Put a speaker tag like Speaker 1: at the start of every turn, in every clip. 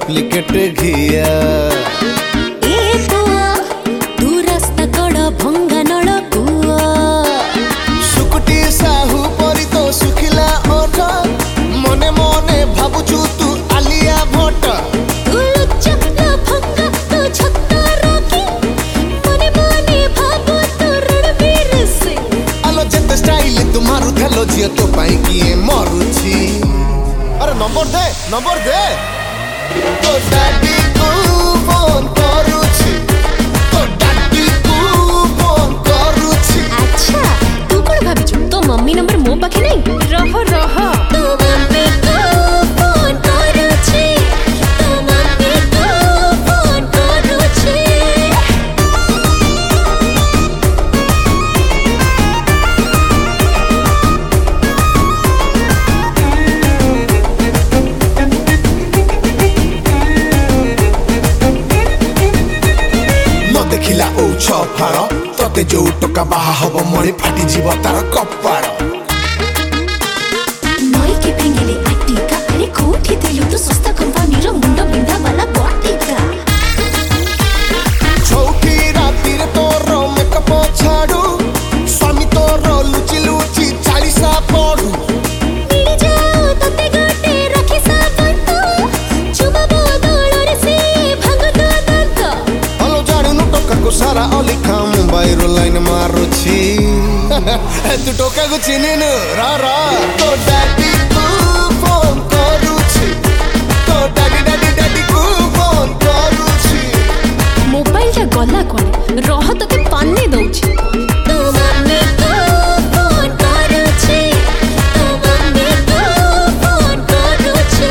Speaker 1: duplicate घिया
Speaker 2: तू रास्ता कड़ भंगा नड़ कुआ
Speaker 1: सुकुटी साहू परी तो सुखिला ओठ मने मने भाबुचु तू आलिया भट्ट
Speaker 2: तू लुच्चा भंगा तू छत्ता रखी मने मने भाबो तू रणवीर सिंह
Speaker 1: आलो जेते स्टाइल तुम्हारू धेलो जियो तो पाई किए मरुछि अरे नंबर दे तो डैडी को फोन करूछि तो डैडी को फोन करूछि
Speaker 2: अच्छा तू कोन भाबिଛୁ तो मम्मी नंबर मो पाखे नहीं रह तो मम्मी को फोन करूछि तो मम्मी को फोन करूछि
Speaker 1: देखिला ओ छफार तते जो टका बाहा हब मरे फाटी जीव तार कपार
Speaker 2: नई के पेंगेले आटिका अरे कोठी देलु तो सस्ता कंपनी रो मुंडो बिंदा वाला बटिका
Speaker 1: छौटी राती रे तोर मेकअप छाडू स्वामी तोर लुचि लुचि 40 पडू
Speaker 2: मिली जाओ तते गटे रखी साबंत चुमा बदल रे से भांग दो दंत
Speaker 1: हलो जाडू टका को सारा अली खाम बाइरो लाइन मारुछि तू टोका को चिनिनु रा तो डैडी को फोन करूछि तो डैडी को फोन करूछि
Speaker 2: मोबाइल जा गला कोन रह तते पानी दउछि तो मम्मी को फोन करूछि तो मम्मी को फोन करूछि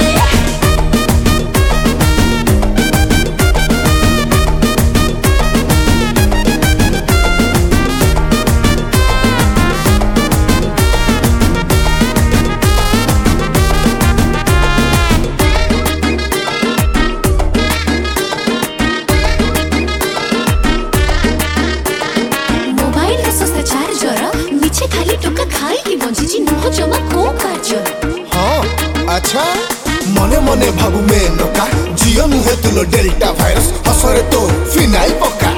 Speaker 2: मिछे खाली टोका खाई की बंजी नुह जमा को कार्य
Speaker 1: हाँ अच्छा मने मने भाबु में नका जियो नुहे तुलो डेल्टा भाइरस हसरे तो फिनाइल पका